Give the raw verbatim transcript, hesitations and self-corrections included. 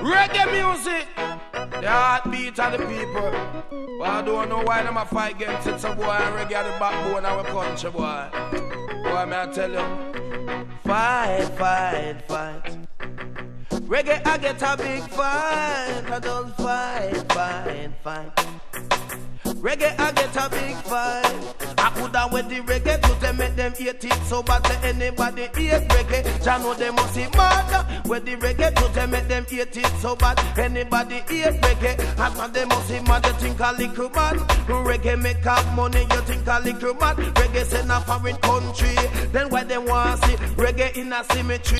Reggae music, the heartbeat of the people. But I don't know why them a fight against it. Some boy and reggae are the backbone of our country, boy. Boy, may I tell you, fight, fight, fight. Reggae, I get a big fight. I don't fight, fight, fight. Reggae, I get a big fight. I could have with the reggae to them, make them hate it so bad to anybody hate reggae. Jah know them must see mad. With the reggae to them, make them hate it so bad. Anybody hate reggae. As man them must see mad, you think a little man. Reggae make up money, you think a little man. Reggae send a foreign country. Then why they want see reggae in a cemetery?